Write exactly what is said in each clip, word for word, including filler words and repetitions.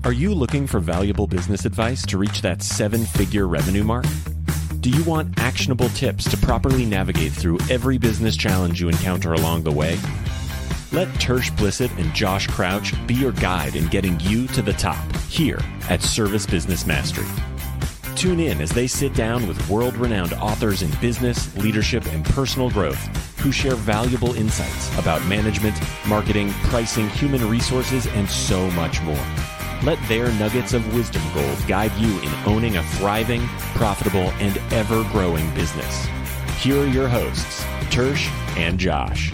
Are you looking for valuable business advice to reach that seven-figure revenue mark? Do you want actionable tips to properly navigate through every business challenge you encounter along the way? Let Tersh Blissett and Josh Crouch be your guide in getting you to the top here at Service Business Mastery. Tune in as they sit down with world-renowned authors in business, leadership, and personal growth who share valuable insights about management, marketing, pricing, human resources, and so much more. Let their nuggets of wisdom gold guide you in owning a thriving, profitable, and ever-growing business. Here are your hosts, Tersh and Josh.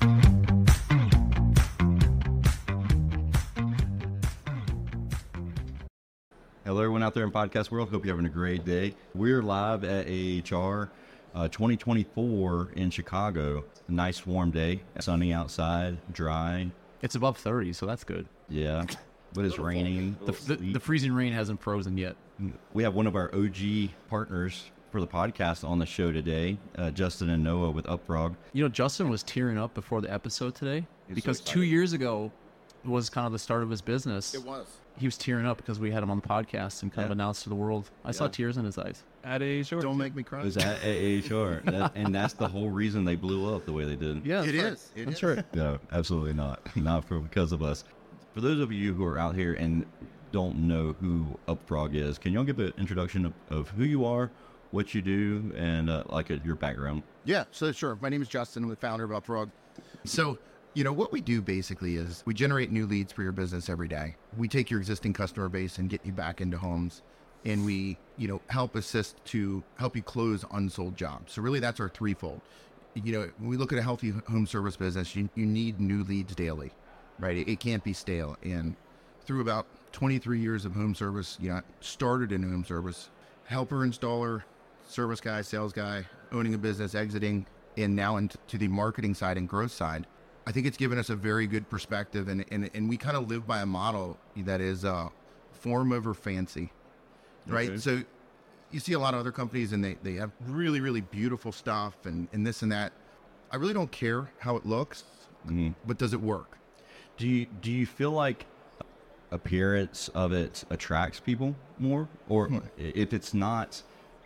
Hello, everyone out there in podcast world. Hope you're having a great day. We're live at A H R uh, twenty twenty-four in Chicago. A nice warm day, sunny outside, dry. It's above thirty, so that's good. Yeah, but it's raining. The, the, the freezing rain hasn't frozen yet. We have one of our O G partners for the podcast on the show today, uh, Justin and Noah with Upfrog. You know, Justin was tearing up before the episode today He's because so two years ago was kind of the start of his business. It was. He was tearing up because we had him on the podcast and kind Yeah. of announced to the world. I saw tears in his eyes. At A H R. Don't make me cry. It was at A H R, that, and that's the whole reason they blew up the way they did. Yeah, It that's right. is. It That's is. right. No, absolutely not. Not for because of us. For those of you who are out here and don't know who Upfrog is, can y'all give an introduction of, of who you are, what you do, and uh, like uh, your background? Yeah, so sure. My name is Justin. I'm the founder of Upfrog. So, you know, what we do basically is we generate new leads for your business every day. We take your existing customer base and get you back into homes, and we, you know, help assist to help you close unsold jobs. So really that's our threefold. You know, when we look at a healthy home service business, you, you need new leads daily, right? It, it can't be stale. And through about twenty-three years of home service, you know, I started in home service, helper, installer, service guy, sales guy, owning a business, exiting, and now into to the marketing side and growth side. I think it's given us a very good perspective, and and, and we kind of live by a model that is uh, form over fancy, right? Okay. So you see a lot of other companies, and they, they have really, really beautiful stuff and, and this and that. I really don't care how it looks, Mhm. but does it work? Do you do you feel like appearance of it attracts people more, or Hmm. if it's not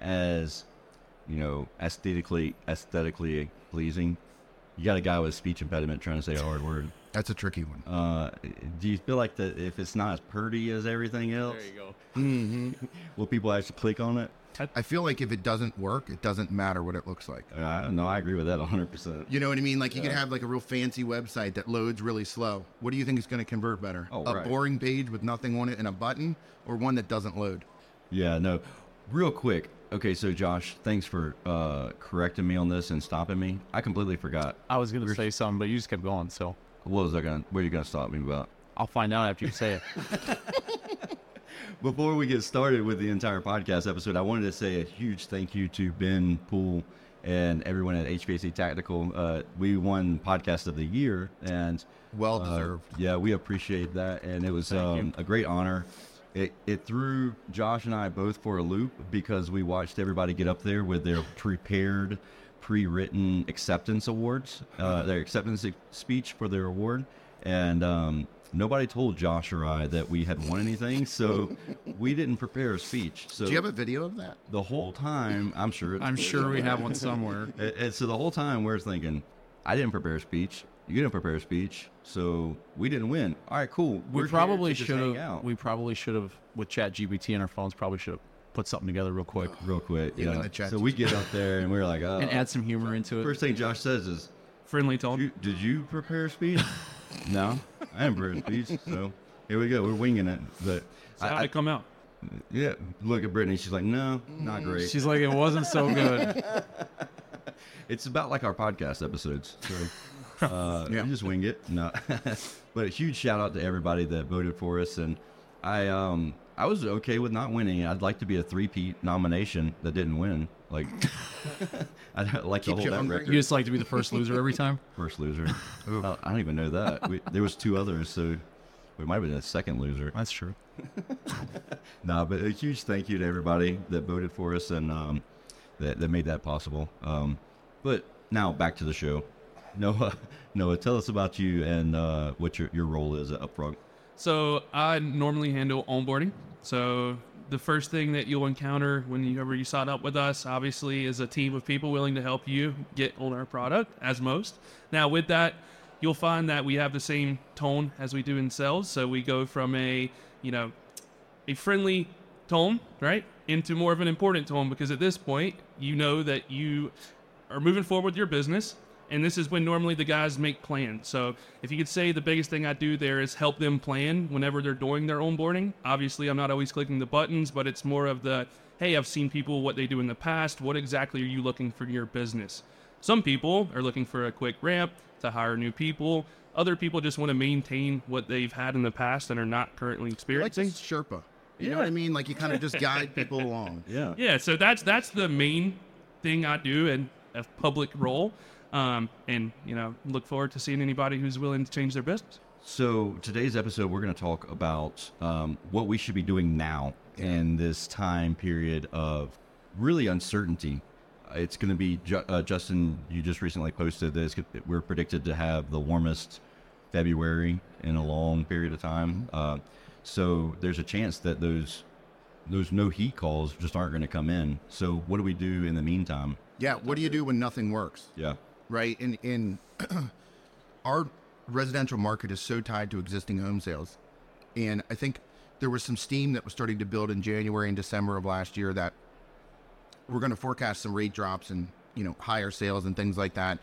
as, you know, aesthetically aesthetically pleasing, you got a guy with a speech impediment trying to say a hard word. That's a tricky one. Uh, do you feel like that if it's not as pretty as everything else, There you go. Mm-hmm. will people actually click on it? I feel like if it doesn't work, it doesn't matter what it looks like. Uh, no, I agree with that one hundred percent. You know what I mean? Like you can have like a real fancy website that loads really slow. What do you think is going to convert better? Oh, a right. boring page with nothing on it and a button, or one that doesn't load? Yeah, no. Real quick. Okay, so Josh, thanks for uh, correcting me on this and stopping me. I completely forgot. I was going to say something, but you just kept going, so What was I gonna? What are you gonna stop me about? I'll find out after you say it. Before we get started with the entire podcast episode, I wanted to say a huge thank you to Ben Poole and everyone at H V A C Tactical. Uh, we won Podcast of the Year, and Well uh, deserved. yeah, we appreciate that, and it was Thank um, you. a great honor. It, it threw Josh and I both for a loop because we watched everybody get up there with their prepared, pre-written acceptance awards, uh, their acceptance e- speech for their award, and um, nobody told Josh or I that we had won anything, so we didn't prepare a speech. So Do you have a video of that? the whole time, I'm sure. It, I'm sure we have one somewhere. and, and so the whole time we're thinking, I didn't prepare a speech. You didn't prepare a speech, so we didn't win. All right, cool. We We're probably here to just should hang have. out. We probably should have with Chat G P T on our phones. Probably should have put something together real quick real quick. Yeah, Yeah. the chat So we get up there and we're like, oh. and add some humor into it. First thing Josh says is, Friendly tone. you, did you prepare a speech? No, I didn't prepare a speech. So here we go. We're winging it. But So I, how'd I, it come out? yeah, look at Brittany. She's like, no, not great. She's like, it wasn't so good. It's about like our podcast episodes. So uh, Yeah. we just wing it. No, but a huge shout out to everybody that voted for us. And I, um, I was okay with not winning. I'd like to be a three-peat nomination that didn't win. Like, I'd like to Keeps hold you that hungry. record. You just like to be the first loser every time. First loser. Oh, I don't even know that. We, there was two others, so we might have been a second loser. That's true. No, but a huge thank you to everybody that voted for us and um, that, that made that possible. Um, but now back to the show. Noah, Noah, tell us about you and uh, what your, your role is at Upfrog. So I normally handle onboarding. So the first thing that you'll encounter whenever you sign up with us, obviously, is a team of people willing to help you get on our product, as most. Now, with that, you'll find that we have the same tone as we do in sales. So we go from a, you know, a friendly tone, right, into more of an important tone, because at this point, you know that you are moving forward with your business. And this is when normally the guys make plans. So if you could say the biggest thing I do there is help them plan whenever they're doing their onboarding. Obviously, I'm not always clicking the buttons, but it's more of the, hey, I've seen people, what they do in the past. What exactly are you looking for in your business? Some people are looking for a quick ramp to hire new people. Other people just want to maintain what they've had in the past and are not currently Like experiencing. this Sherpa. You know what I mean? Like you kind of just guide people along. Yeah. Yeah, so that's that's the main thing I do in a public role. Um, and, you know, look forward to seeing anybody who's willing to change their business. So today's episode, we're going to talk about um, what we should be doing now in this time period of really uncertainty. It's going to be, Ju- uh, Justin, you just recently posted this. We're predicted to have the warmest February in a long period of time. Uh, so there's a chance that those those no heat calls just aren't going to come in. So what do we do in the meantime? Yeah. What do you do when nothing works? Yeah. Right. In in our residential market is so tied to existing home sales, and I think there was some steam that was starting to build in January and December of last year that we're going to forecast some rate drops and, you know, higher sales and things like that.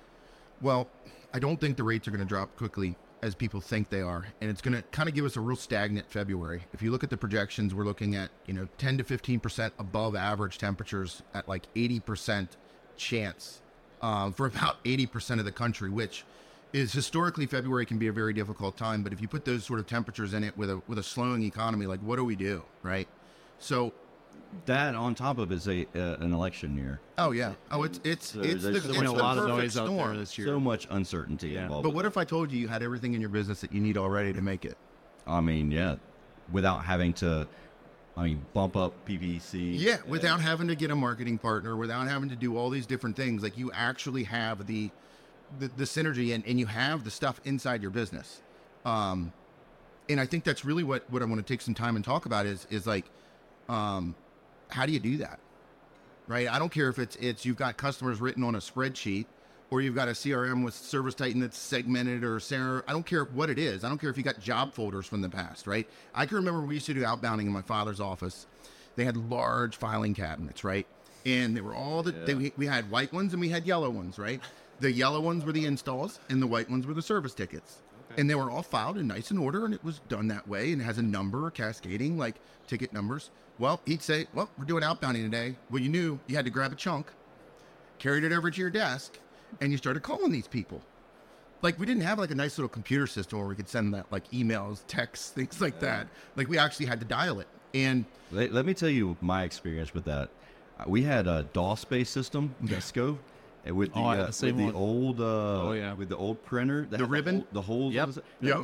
Well, I don't think the rates are going to drop quickly as people think they are, and it's going to kind of give us a real stagnant February. If you look at the projections, we're looking at, you know, ten to fifteen percent above average temperatures at like eighty percent chance um, for about eighty percent of the country, which is historically February can be a very difficult time. But if you put those sort of temperatures in it with a with a slowing economy, like what do we do, right? So, That on top of is a uh, an election year. oh yeah, oh it's it's So it's the, there's it's been a the lot of perfect noise out there storm. this year. So much uncertainty Yeah. involved. But what if I told you you had everything in your business that you need already to make it? I mean, yeah, without having to, I mean, bump up P P C. Yeah, without having to get a marketing partner, without having to do all these different things, like you actually have the the, the synergy and, and you have the stuff inside your business. Um, and I think that's really what, what I want to take some time and talk about is is like, um, how do you do that? Right? I don't care if it's it's you've got customers written on a spreadsheet or you've got a C R M with Service Titan that's segmented or Sarah. I don't care what it is. I don't care if you got job folders from the past, right? I can remember we used to do outbounding in my father's office. They had large filing cabinets, right? And they were all the, they, we had white ones and we had yellow ones, right? The yellow ones were the installs and the white ones were the service tickets. Okay. And they were all filed in nice in order and it was done that way and it has a number, cascading, like ticket numbers. Well, he'd say, well, we're doing outbounding today. Well, you knew you had to grab a chunk, carried it over to your desk, and you started calling these people. Like, we didn't have like a nice little computer system where we could send that like emails, texts, things like that. Like, we actually had to dial it. And Let, let me tell you my experience with that. Uh, We had a DOS-based system, Desco, and with the, Oh, I had uh, the same with the one. old, uh, Oh, yeah. with the old printer, that The had ribbon? the, hole, the Yep. holes. Yep.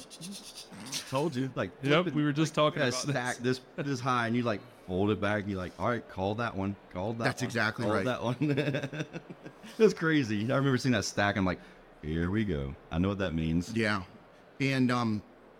Told you, like Yep, flipping- we were just talking yeah, about stack this. this this high, and you like fold it back. And you like, all right, call that one, call that. That's one, exactly call right. That one. It was crazy. I remember seeing that stack. I'm like, here we go. I know what that means. yeah. And um,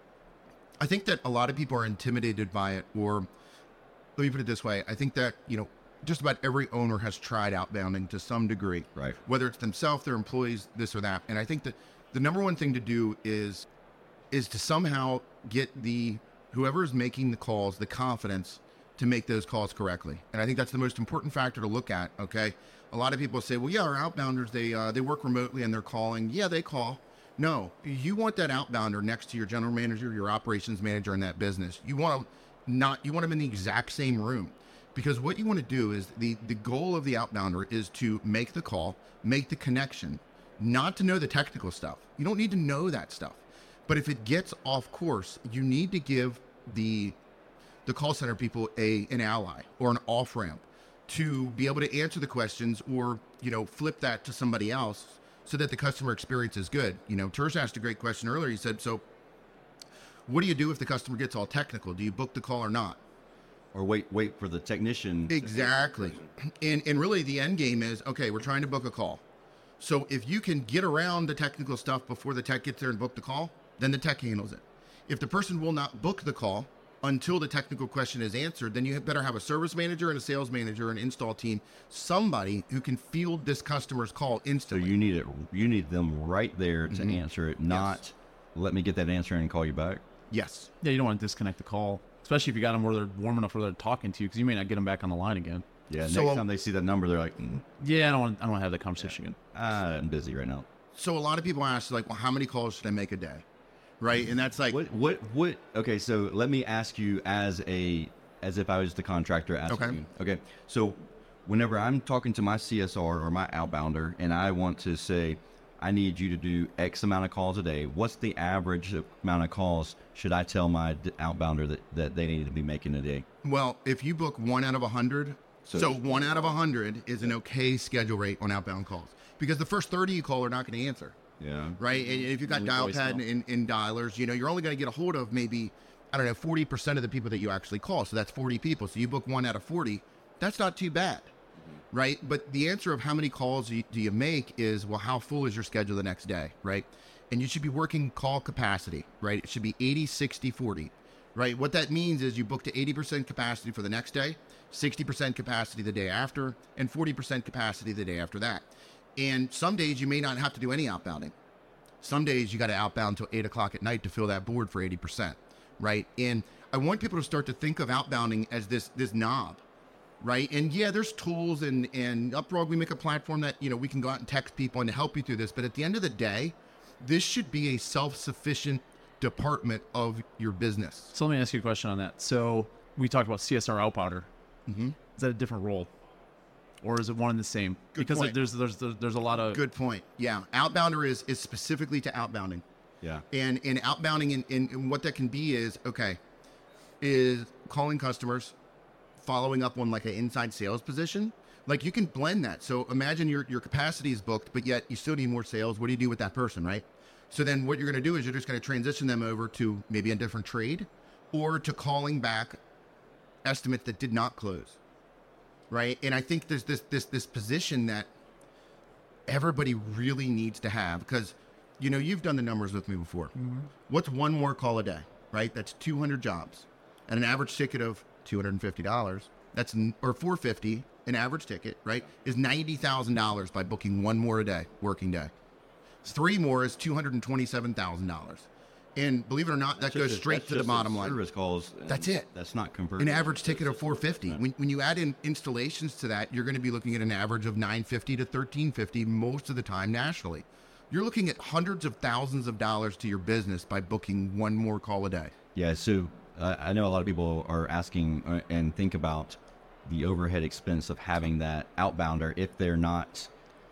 I think that a lot of people are intimidated by it, or let me put it this way. I think that, you know, just about every owner has tried outbounding to some degree, Right. whether it's themselves, their employees, this or that. And I think that the number one thing to do is is to somehow get the whoever is making the calls the confidence to make those calls correctly. And I think that's the most important factor to look at. Okay, a lot of people say, well, yeah, our outbounders, they uh, they work remotely and they're calling. Yeah, they call. No, you want that outbounder next to your general manager, your operations manager in that business. You want to not you want them in the exact same room. Because what you want to do is the, the goal of the outbounder is to make the call, make the connection, not to know the technical stuff. You don't need to know that stuff. But if it gets off course, you need to give the the call center people a an ally or an off ramp to be able to answer the questions or, you know, flip that to somebody else so that the customer experience is good. You know, Tersh asked a great question earlier. He said, so what do you do if the customer gets all technical? Do you book the call or not? Or wait, wait for the technician. Exactly. And and really the end game is, okay, we're trying to book a call. So if you can get around the technical stuff before the tech gets there and book the call, then the tech handles it. If the person will not book the call until the technical question is answered, then you better have a service manager and a sales manager, an install team, somebody who can field this customer's call So instantly. you need it. You need them right there to Mhm. answer it, not let me get that answer and call you back. Yes. Yeah, you don't want to disconnect the call, especially if you got them where they're warm enough where they're talking to you, because you may not get them back on the line again. Yeah. So, next um, time they see that number, they're like, mm, Yeah, I don't want. I don't want to have that conversation again. ah, I'm busy right now. So a lot of people ask, like, well, how many calls should I make a day? Right. And that's like, What? What? What? Okay. So let me ask you, as a, as if I was the contractor asking Okay. you. Okay. So whenever I'm talking to my C S R or my outbounder, and I want to say, I need you to do X amount of calls a day. What's the average amount of calls should I tell my d- outbounder that, that they need to be making a day? well, if you book one out of a hundred, so, So- one out of a hundred is an okay schedule rate on outbound calls, because the first thirty you call are not going to answer. Yeah. Right. And if you've got Leave dial voicemail. pad and, and dialers, you know, you're only going to get a hold of maybe, I don't know, forty percent of the people that you actually call. So that's forty people. So you book one out of forty. That's not too bad. Right. But the answer of how many calls do you, do you make is, well, how full is your schedule the next day? Right. And you should be working call capacity. Right. It should be eighty, sixty, forty. Right. What that means is you book to eighty percent capacity for the next day, sixty percent capacity the day after, and forty percent capacity the day after that. And some days you may not have to do any outbounding. Some days you got to outbound till eight o'clock at night to fill that board for eighty percent, right? And I want people to start to think of outbounding as this this knob, right? And yeah, there's tools, and and Uprog, we make a platform that, you know, we can go out and text people and help you through this. But at the end of the day, this should be a self-sufficient department of your business. So let me ask you a question on that. So we talked about C S R outbounder. Mhm. Is that a different role, or is it one and the same? Good because point. there's there's there's there's a lot of Good point. Yeah, outbounder is is specifically to outbounding. Yeah. And and outbounding and, and, and what that can be is, okay, is calling customers, following up on like an inside sales position. Like you can blend that. So imagine your, your capacity is booked, but yet you still need more sales. What do you do with that person, right? So then what you're going to do is you're just going to transition them over to maybe a different trade, or to calling back estimates that did not close, right? And I think there's this this this position that everybody really needs to have, because, you know, you've done the numbers with me before. What's one more call a day, right? That's two hundred jobs at an average ticket of two hundred fifty dollars. That's n- or four hundred fifty dollars, an average ticket, right? Is ninety thousand dollars by booking one more a day, working day. Three more is two hundred twenty-seven thousand dollars. And believe it or not, that That's goes just- straight that's to the just bottom line. Service calls. and That's it. That's not converted. An average ticket of four hundred fifty dollars. When, when you add in installations to that, you're going to be looking at an average of nine hundred fifty dollars to thirteen fifty dollars most of the time nationally. You're looking at hundreds of thousands of dollars to your business by booking one more call a day. Yeah, so uh, I know a lot of people are asking uh, and think about the overhead expense of having that outbounder if they're not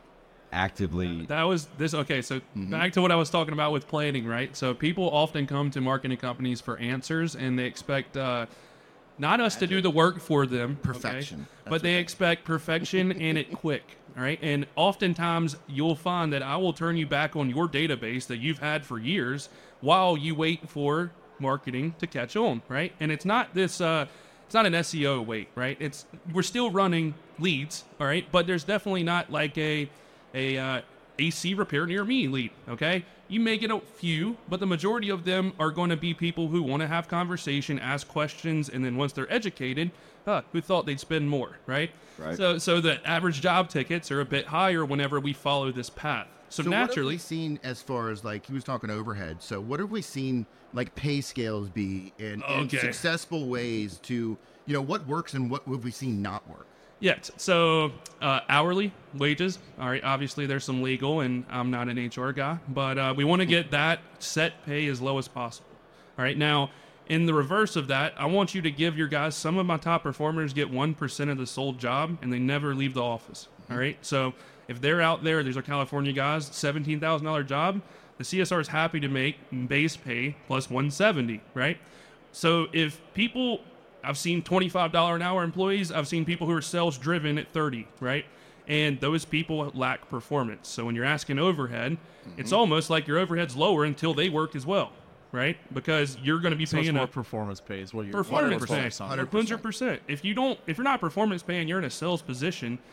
actively. That was this. Okay, so back to what I was talking about with planning, right? So people often come to marketing companies for answers, and they expect uh, not us to do the work for them, okay? Perfection. but they expect perfection and it quick. All right, and oftentimes you'll find that I will turn you back on your database that you've had for years while you wait for marketing to catch on, right? And it's not this. Uh, It's not an S E O wait, right? It's we're still running leads, all right, but there's definitely not like a a uh, A C repair near me lead. Okay, you may get a few, but the majority of them are going to be people who want to have conversation, ask questions, and then once they're educated, huh, who thought they'd spend more, right? Right. So so the average job tickets are a bit higher whenever we follow this path. So, So what have naturally, we seen as far as, like, he was talking overhead. So what have we seen, like, pay scales be in, in Okay. successful ways to, you know, what works and what have we seen not work? yeah. t- So uh, hourly wages. All right. Obviously, there's some legal, and I'm not an H R guy, but uh, we want to get that set pay as low as possible. All right. Now, in the reverse of that, I want you to give your guys. Some of my top performers get one percent of the sold job, and they never leave the office. All right. So if they're out there, these are California guys, seventeen thousand dollar job. The C S R is happy to make base pay plus one seventy. Right. So if people, I've seen twenty-five dollars an hour employees. I've seen people who are sales driven at thirty, right? And those people lack performance. So when you're asking overhead, it's almost like your overhead's lower until they work as well, right? Because you're going to be so much paying more a performance pays. What you're performance what pay. you're focused on. one hundred one hundred percent. If you don't, if you're not performance paying, you're in a sales position.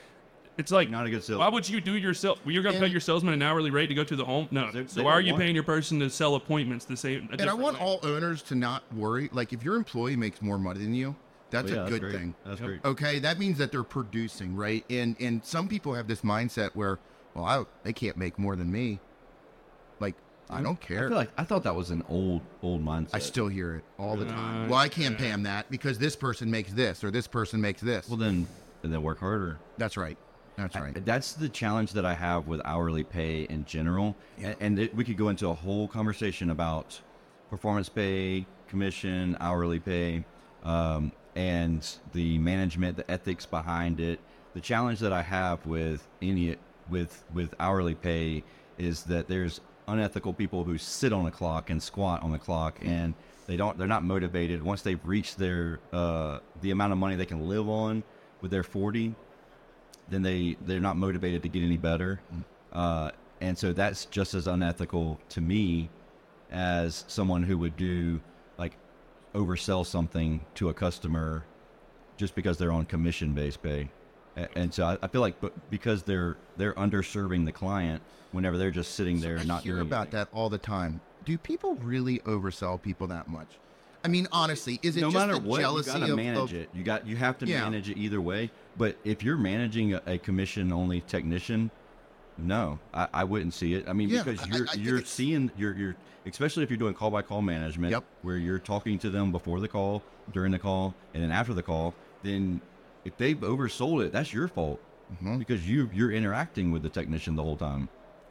It's like, Not a good sale. why would you do your sale? Well, you're going to pay And- your salesman an hourly rate to go to the home? No. They- So they why are don't you want- paying your person to sell appointments the same? a And I different want way? all owners to not worry. Like, if your employee makes more money than you, that's Oh, yeah, a that's good great. thing. That's Yep. great. Okay, that means that they're producing, right? And and some people have this mindset where, well, I, they can't make more than me. Like, I don't I care. feel like I thought that was an old old mindset. I still hear it all the time. Uh, Well, I can't pay them that because this person makes this or this person makes this. Well, then then work harder. That's right. That's right. I- That's the challenge that I have with hourly pay in general. Yeah. And, and it, we could go into a whole conversation about performance pay, commission, hourly pay, um, and the management, the ethics behind it. The challenge that I have with any with with hourly pay is that there's unethical people who sit on a clock and squat on the clock, and they don't they're not motivated. Once they've reached their uh, the amount of money they can live on with their forty, then they they're not motivated to get any better, uh, and so that's just as unethical to me as someone who would do like oversell something to a customer just because they're on commission based pay. A- and so I, I feel like, but because they're they're underserving the client whenever they're just sitting there I not hear doing about anything. that all the time. Do people really oversell people that much? I mean, honestly, is it No just matter the what, you jealousy gotta of, manage of it. You got you have to Yeah. manage it either way. But if you're managing a, a commission only technician, no, I, I wouldn't see it. I mean, Yeah, because I- you're I think you're it's- seeing you're you're especially if you're doing call by call management, Yep. where you're talking to them before the call, during the call, and then after the call. Then if they've oversold it, that's your fault Mhm. because you you're interacting with the technician the whole time.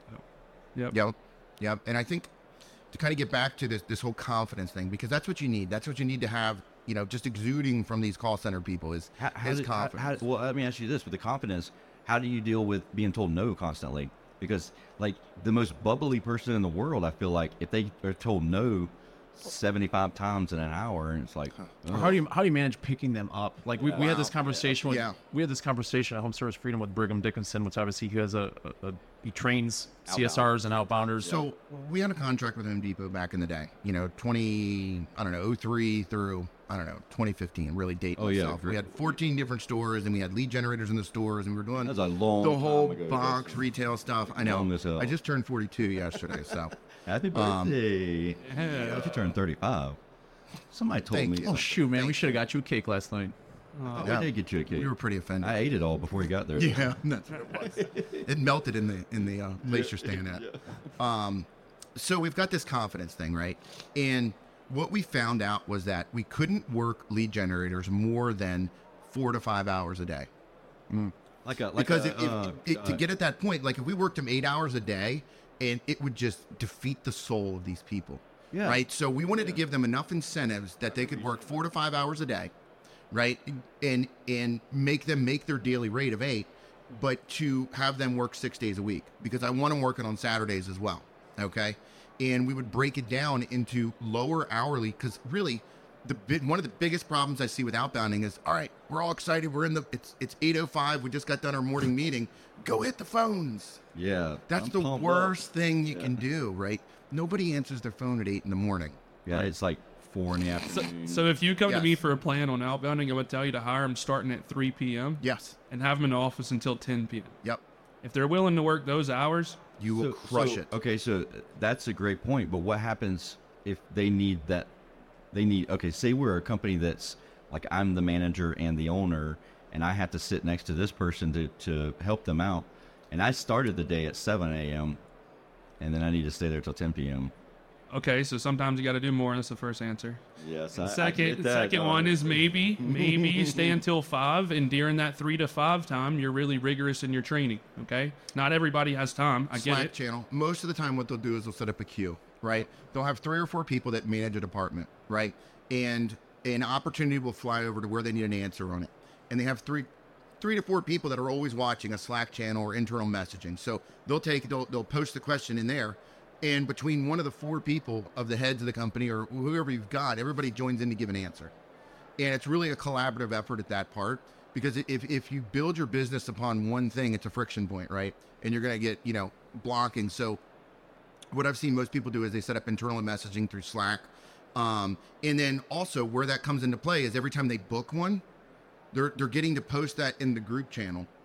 Yep. Yep. Yep. And I think to kind of get back to this this whole confidence thing, because that's what you need. That's what you need to have, you know, just exuding from these call center people is, How, how is did- how- confidence. how- well, let me ask you this: with the confidence, how do you deal with being told no constantly? Because like the most bubbly person in the world, I feel like if they are told no seventy-five times in an hour, and it's like, Or how do you how do you manage picking them up? Like we, we had this Wow. conversation with Yeah. we had this conversation at Home Service Freedom with Brigham Dickinson, which obviously he has a, a, a he trains C S Rs and outbounders. So we had a contract with Home Depot back in the day, you know, twenty, I don't know, oh three through, I don't know, twenty fifteen, really dating Oh, yeah, myself. We great. had fourteen different stores and we had lead generators in the stores and we were doing That's a long the time whole ago. box retail stuff. I know. Long as hell. I just turned forty-two yesterday, so. happy Um, birthday! Yeah. What you turned thirty-five? Somebody told Thank me. you. oh shoot, man, we should have got you a cake last night. Oh, Yeah. we did get you a cake. We were pretty offended. I ate it all before you got there. Yeah, that's what it was. It melted in the in the uh, place you're staying at. Um, so we've got this confidence thing, right? And what we found out was that we couldn't work lead generators more than four to five hours a day. Like a like Because a, if, if, uh, it, to uh, get at that point, like if we worked them eight hours a day, and it would just defeat the soul of these people. Yeah. Right. So we wanted to give them enough incentives that they could work four to five hours a day, right, and and make them make their daily rate of eight, but to have them work six days a week because I want them working on Saturdays as well. Okay, and we would break it down into lower hourly because really. The big, one of the biggest problems I see with outbounding is, all right, we're all excited. We're in the, it's it's eight oh five. We just got done our morning meeting. Go hit the phones. yeah, That's I'm the pumped up. worst thing you can do, right? Nobody answers their phone at eight in the morning. Yeah, it's like four in the So, afternoon. so if you come to me Yes. for a plan on outbounding, I would tell you to hire them starting at three p.m. Yes. and have them in the office until ten p.m. Yep. If they're willing to work those hours, You will So- crush so- it. Okay, so that's a great point. But what happens if they need that? They need, okay, say we're a company that's like I'm the manager and the owner, and I have to sit next to this person to, to help them out. And I started the day at seven a.m., and then I need to stay there till ten p.m. okay, so sometimes you got to do more. That's the first answer. Yes, The second, the second one is maybe, maybe you stay until five, and during that three to five time, you're really rigorous in your training. Okay, not everybody has time. I get Slack it. channel. Most of the time, what they'll do is they'll set up a queue, right? They'll have three or four people that manage a department, right? And an opportunity will fly over to where they need an answer on it, and they have three, three to four people that are always watching a Slack channel or internal messaging. So they'll take, they'll they'll post the question in there, and between one of the four people of the heads of the company or whoever you've got, everybody joins in to give an answer, and it's really a collaborative effort at that part. Because if, if you build your business upon one thing, it's a friction point, right? And you're going to get, you know, blocking. So what I've seen most people do is they set up internal messaging through Slack. Um, and then also where that comes into play is every time they book one, they're, they're getting to post that in the group channel.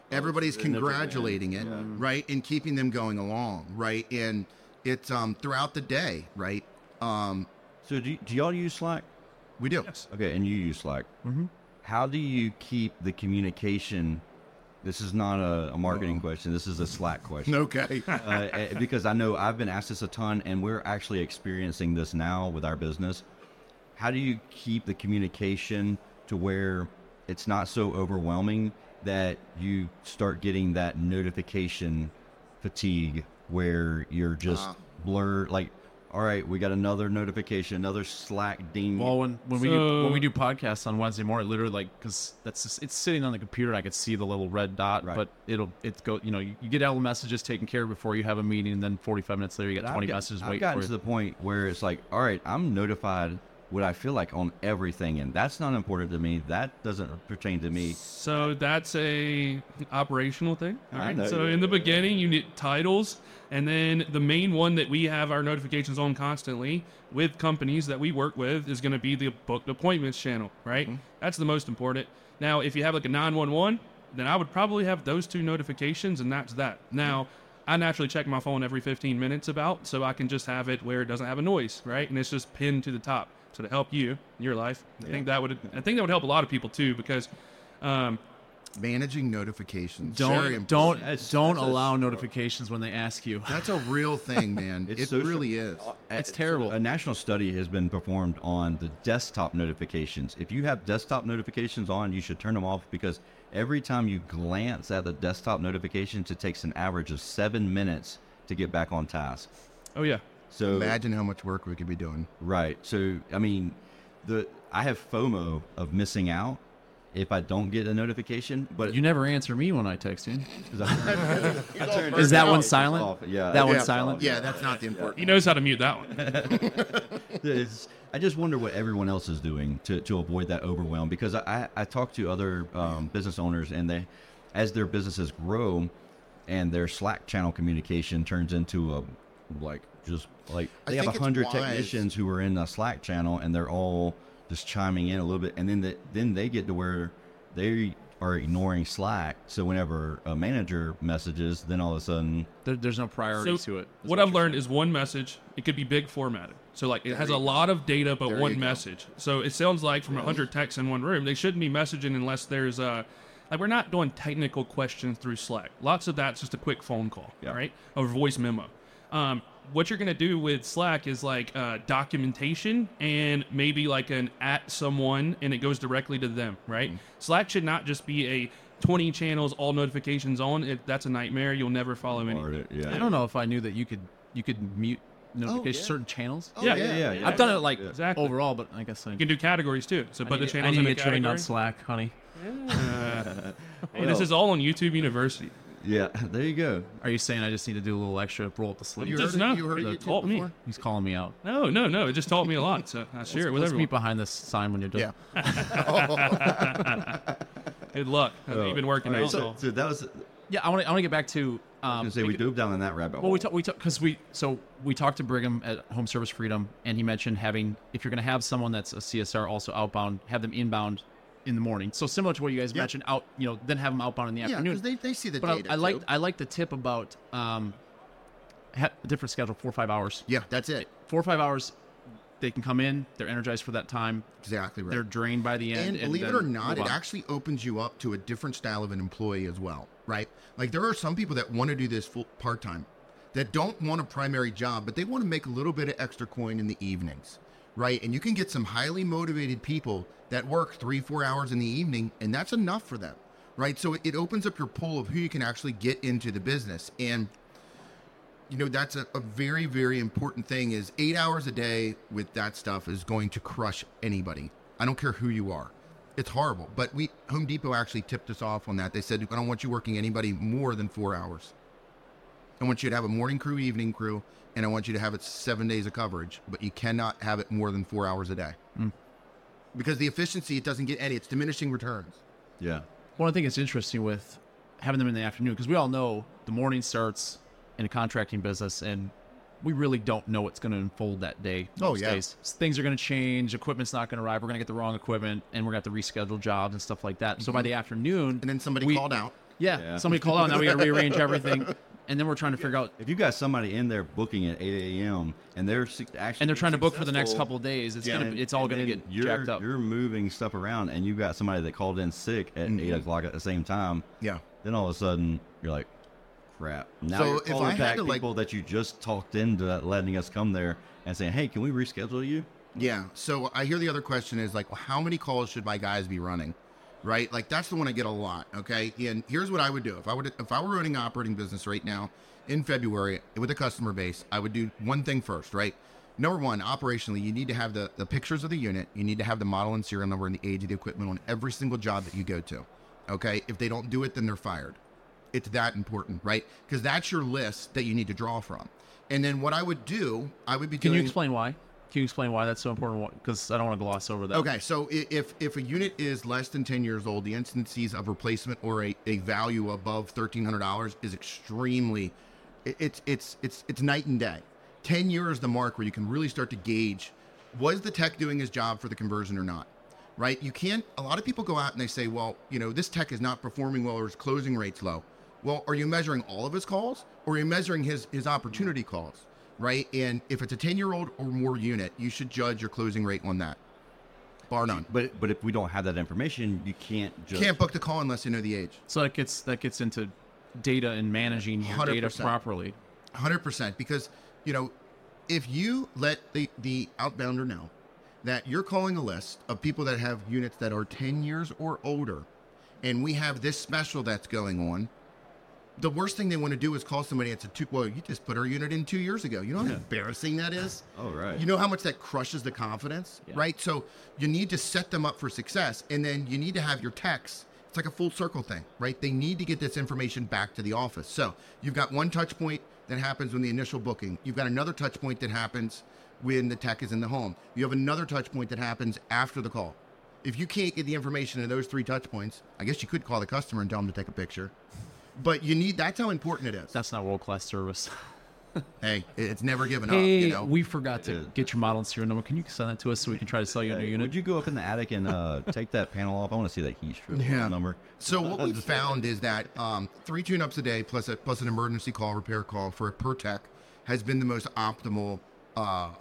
Everybody's congratulating it, right, and keeping them going along, right, and it's um throughout the day, right. Um, So do, y- do y'all use Slack? we do. Okay, and you use Slack. Mm-hmm. How do you keep the communication? This is not a, a marketing Uh-oh. question. This is a Slack question. Okay. uh, eh, because I know I've been asked this a ton, and we're actually experiencing this now with our business. How do you keep the communication to where it's not so overwhelming that you start getting that notification fatigue where you're just Ah. blurred? Like, all right, we got another notification, another Slack ding. Well, when, when we do, when we So- do podcasts on Wednesday morning, literally like because that's just, it's sitting on the computer, and I could see the little red dot, Right. but it'll it go. You know, you, you get all the messages taken care of before you have a meeting, and then forty-five minutes later, you But get I've twenty got- messages I've waiting gotten for to you. the point where it's like, all right, I'm notified what I feel like on everything, and that's not important to me. That doesn't pertain to me. So that's a operational thing. All I right. know, So yeah, in the yeah, beginning, you need titles, and then the main one that we have our notifications on constantly with companies that we work with is going to be the booked appointments channel. Right. Mm-hmm. That's the most important. Now, if you have like a nine one one, then I would probably have those two notifications, and that's that. Now, I naturally check my phone every fifteen minutes about, so I can just have it where it doesn't have a noise, right? And it's just pinned to the top. So to help you in your life, I think that would I think that would help a lot of people too, because um, Managing notifications. Don't Very important. don't That's- don't that's a- allow notifications when they ask you. That's a real thing, man. It's it social- really is. It's Uh, terrible. A national study has been performed on the desktop notifications. If you have desktop notifications on, you should turn them off because every time you glance at the desktop notifications, it takes an average of seven minutes to get back on task. oh yeah, So Imagine how much work we could be doing. right. So I mean, the I have FOMO of missing out if I don't get a notification. But You never answer me when I text you. I turned- Is that one Off. silent? Yeah, That one's Yeah. silent. Yeah, that's not the important. he knows how to mute that one. It's, I just wonder what everyone else is doing to, to avoid that overwhelm because I, I, I talk to other um, business owners and they, as their businesses grow and their Slack channel communication turns into a like just like I they have think a it's hundred wise. technicians who are in the Slack channel and they're all just chiming in a little bit and then the, then they get to where they are ignoring Slack. So whenever a manager messages, then all of a sudden There, there's no priority So to it. is what I've you're learned is one message. It could be big formatted. So like it has you a go. lot of data, but There you one go. message. So it sounds like from a hundred texts in one room, they shouldn't be messaging unless there's a like we're not doing technical questions through Slack. Lots of that's just a quick phone call, Yeah. right? Or voice memo. Um, what you're gonna do with Slack is like uh, documentation and maybe like an at someone, and it goes directly to them, right? Slack should not just be a twenty channels, all notifications on. If that's a nightmare, you'll never follow any. or, yeah. I don't know if I knew that you could you could mute notifications yeah. certain channels. Yeah. yeah, yeah, yeah. I've done it like Exactly. overall, but I guess I, You can do categories too. So I put the need, channels I in need a to get trained category. on Slack, honey. Hey, this is all on YouTube University. Yeah, there you go. Are you saying I just need to do a little extra roll up the You sleeves? Just heard, know. it? You heard They it taught me. before? He's calling me out. No, no, no. It just taught me a lot. So I share it with Let's everyone. meet behind this sign when you're done. Yeah. Good luck. You've been working All right, out. so, so that was. Yeah, I want to. I want to get back to. I Um, was gonna say we dove down in that rabbit hole. Well, we talked. We talked because we. So we talked to Brigham at Home Service Freedom, and he mentioned having if you're going to have someone that's a C S R also outbound, have them inbound in the morning. So similar to what you guys Yeah. mentioned, out. You know, then have them outbound in the Yeah, afternoon. because they, they see the but data. I, I like too. I like the tip about um, ha- a different schedule, four or five hours. Yeah, that's it. Four or five hours, they can come in. They're energized for that time. Exactly right. They're drained by the end. And believe it then or not, move it on. actually opens you up to a different style of an employee as well, right? Like there are some people that want to do this full part time, that don't want a primary job, but they want to make a little bit of extra coin in the evenings, right? And you can get some highly motivated people that work three, four hours in the evening, and that's enough for them, right? So it opens up your pool of who you can actually get into the business. And you know, that's a, a very, very important thing is eight hours a day with that stuff is going to crush anybody. I don't care who you are. It's horrible. But we Home Depot actually tipped us off on that. They said, I don't want you working anybody more than four hours. I want you to have a morning crew, evening crew, and I want you to have it seven days of coverage, but you cannot have it more than four hours a day. Mm. Because the efficiency, it doesn't get any. It's diminishing returns. Yeah. Well, I think it's interesting with having them in the afternoon because we all know the morning starts in a contracting business, and we really don't know what's going to unfold that day. Oh, most yeah. days. Things are going to change. Equipment's not going to arrive. We're going to get the wrong equipment, and we're going to have to reschedule jobs and stuff like that. So by the afternoon, And then somebody we- called out. Yeah, Yeah. somebody called out. Now we got to rearrange everything, and then we're trying to figure out. If you got somebody in there booking at eight a.m. and they're su- actually And they're trying to book for the next successful, couple of days. It's Yeah. gonna, it's all and gonna then get you're, jacked up. You're moving stuff around, and you've got somebody that called in sick at Mhm. eight o'clock at the same time. Yeah. Then all of a sudden, you're like, crap. Now So you're if calling I had back to, like- people that you just talked into letting us come there and saying, hey, can we reschedule you? Yeah. So I hear the other question is like, well, how many calls should my guys be running? Right? Like that's the one I get a lot. Okay. And here's what I would do. If I would, if I were running an operating business right now in February with a customer base, I would do one thing first, right? Number one, operationally, you need to have the, the pictures of the unit. You need to have the model and serial number and the age of the equipment on every single job that you go to. Okay. If they don't do it, then they're fired. It's that important, right? Because that's your list that you need to draw from. And then what I would do, I would be Can doing. you explain why? Can you explain why that's so important? Because I don't want to gloss over that. Okay, so i- if if a unit is less than ten years old, the instances of replacement or a, a value above thirteen hundred dollars is extremely, it- it's it's it's it's night and day. Ten years is the mark where you can really start to gauge, was the tech doing his job for the conversion or not, right? You can't. A lot of people go out and they say, well, you know, this tech is not performing well or his closing rate's low. Well, are you measuring all of his calls or are you measuring his his opportunity calls? Right? And if it's a ten-year-old or more unit, you should judge your closing rate on that, bar none. But but if we don't have that information, you can't just. Can't book the call unless you know the age. So that gets that gets into data and managing your one hundred data percent. properly. one hundred percent. Because, you know, if you let the, the outbounder know that you're calling a list of people that have units that are ten years or older, and we have this special that's going on, the worst thing they want to do is call somebody that's a two, well, you just put our unit in two years ago. You know how embarrassing that is? Oh, right. You know how much that crushes the confidence, Yeah. right? So you need to set them up for success, and then you need to have your techs. It's like a full circle thing, right? They need to get this information back to the office. So you've got one touch point that happens when the initial booking. You've got another touch point that happens when the tech is in the home. You have another touch point that happens after the call. If you can't get the information in those three touch points, I guess you could call the customer and tell them to take a picture. But you need, that's how important it is. That's not world class service. Hey, it's never given Hey, up, you know? we forgot to It is. get your model and serial number. Can you send that to us so we can try to sell you a new Hey, unit? would you go up in the attic and uh, take that panel off? I want to see that heat strip Yeah. number. So what we've found is that um, three tune-ups a day plus a, plus an emergency call, repair call for a per tech has been the most optimal uh,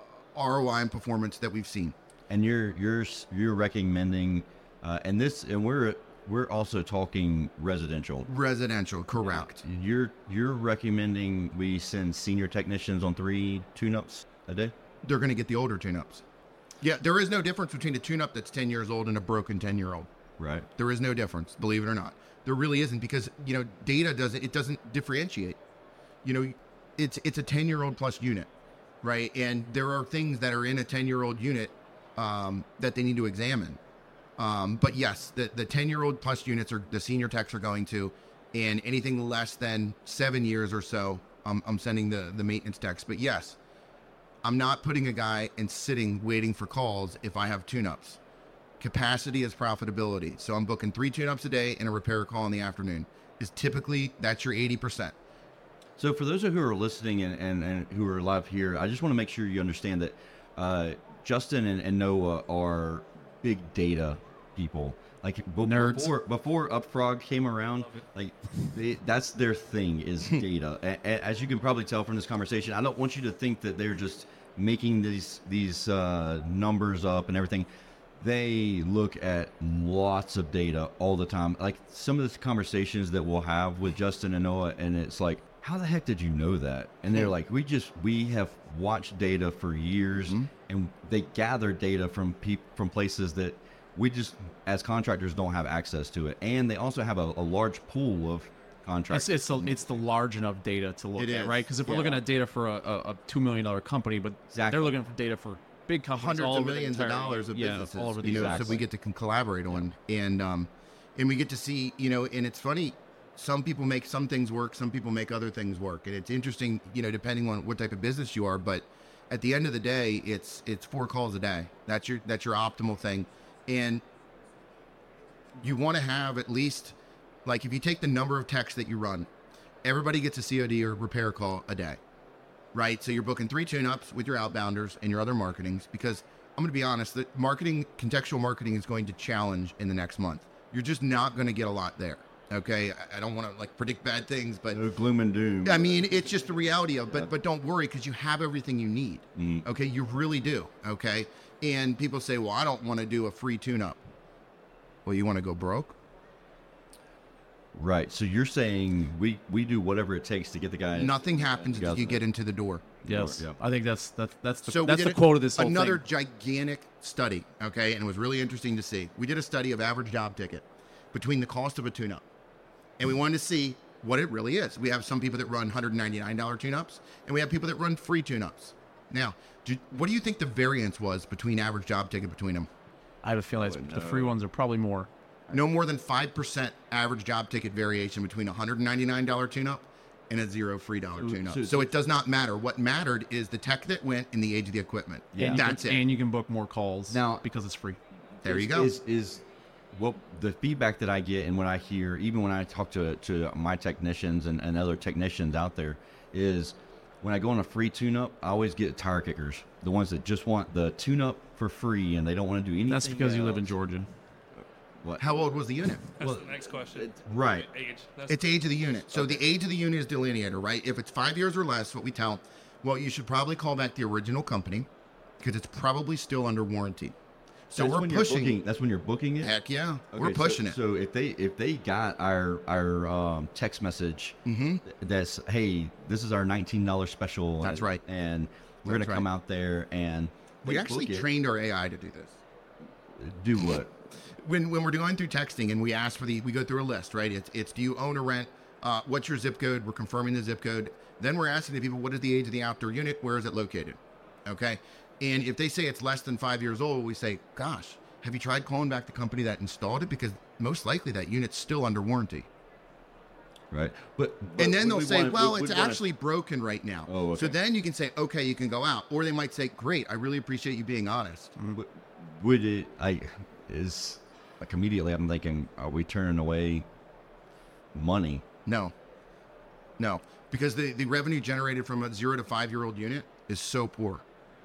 R O I and performance that we've seen. And you're you're you're recommending, uh, and this, and we're we're also talking residential. Residential, correct. You're you're recommending we send senior technicians on three tune-ups a day. They're going to get the older tune-ups. Yeah, there is no difference between a tune-up that's ten years old and a broken ten-year-old. Right. There is no difference, believe it or not. There really isn't, because, you know, data doesn't, it doesn't differentiate. You know, it's it's a ten-year-old plus unit, right? And there are things that are in a ten-year-old unit um, that they need to examine. Um, but yes, the the ten-year-old plus units are the senior techs are going to, and anything less than seven years or so, I'm I'm sending the the maintenance techs. But yes, I'm not putting a guy and sitting waiting for calls if I have tune-ups. Capacity is profitability. So I'm booking three tune-ups a day and a repair call in the afternoon. Is typically, that's your eighty percent. So for those of who are listening and, and, and who are live here, I just want to make sure you understand that uh, Justin and, and Noah are big data people. Like b- Nerds. before before Upfrog came around, like they, that's their thing is data. A, a, as you can probably tell from this conversation, I don't want you to think that they're just making these these uh, numbers up and everything. They look at lots of data all the time. Like some of the conversations that we'll have with Justin and Noah, and it's like, how the heck did you know that? And they're like, we just, we have watched data for years, Mm-hmm. and they gather data from peop from places that we just, as contractors, don't have access to it. And they also have a, a large pool of contractors. It's it's the, it's the large enough data to look It at, is. right? Because if we're Yeah. looking at data for a, a, a two million dollar company, but Exactly. they're looking for data for big companies, Hundreds all of over the millions of entire- dollars of yeah, businesses, all over the you know, U S. so we get to con- collaborate on, and um, and we get to see, you know, and it's funny. Some people make some things work, some people make other things work, and it's interesting, you know, depending on what type of business you are. But at the end of the day, it's it's four calls a day. That's your that's your optimal thing, and you want to have at least, like, if you take the number of texts that you run, everybody gets a C O D or repair call a day, right? So you're booking three tune-ups with your outbounders and your other marketings, because I'm going to be honest, that marketing, contextual marketing is going to challenge in the next month. You're just not going to get a lot there. Okay, I, I don't want to like predict bad things, but No gloom and doom. I mean, it's just the reality of. But but don't worry, because you have everything you need. Mm. Okay, you really do. Okay, and people say, well, I don't want to do a free tune-up. Well, you want to go broke? Right. So you're saying we we do whatever it takes to get the guy. Nothing happens until you get into the door. Yes, Yeah. I think that's that's that's the, So we that's did the a- quote of this whole another thing. gigantic study, okay, and it was really interesting to see. We did a study of average job ticket between the cost of a tune-up, and we wanted to see what it really is. We have some people that run one hundred ninety-nine dollars tune-ups, and we have people that run free tune-ups. Now, do, what do you think the variance was between average job ticket between them? I have a feeling it's, the free ones are probably more. No more than five percent average job ticket variation between a one hundred ninety-nine dollars tune-up and a zero free dollar tune-up. so- So it does not matter. What mattered is the tech that went and the age of the equipment. Yeah. And you That's can, it. And you can book more calls Now- because it's free. There you is, go. Is is what the feedback that I get and what I hear, even when I talk to to my technicians and, and other technicians out there, is when I go on a free tune-up, I always get tire kickers, the ones that just want the tune-up for free and they don't want to do anything. That's because you live in else. Georgia. What? How old was the unit? That's the next question. Right. Age. That's It's age of the unit. So the age of the unit is delineator, right? If it's five years or less, what we tell, well, you should probably call back the original company because it's probably still under warranty. So That's we're when you're pushing. booking- that's when you're booking it. Heck yeah, we're Okay, so- pushing it. So if they if they got our our um, text message Mm-hmm. that's hey, this is our nineteen dollars special. That's and, right. And we're That's gonna come right. out there and We they actually book it. trained our A I to do this. do what? When when we're going through texting and we ask for the, we go through a list, right? It's it's do you own or rent? Uh, what's your zip code? We're confirming the zip code. Then we're asking the people, what is the age of the outdoor unit? Where is it located? Okay. And if they say it's less than five years old, we say, gosh, have you tried calling back the company that installed it? Because most likely that unit's still under warranty. Right. But, but And then we- they'll we say, wanna- well, we- it's we wanna- actually broken right now. Oh, okay. So then you can say, okay, you can go out. Or they might say, great, I really appreciate you being honest. would- would it? I is like immediately. I'm thinking, are we turning away money? No. No. Because the, the revenue generated from a zero to five year old unit is so poor.